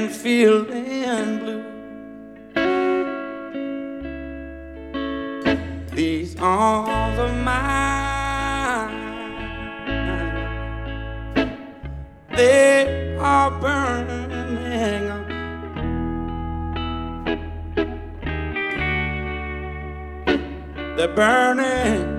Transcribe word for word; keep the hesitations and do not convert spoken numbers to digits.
and feeling blue. These arms of mine, they are burning up. They're burning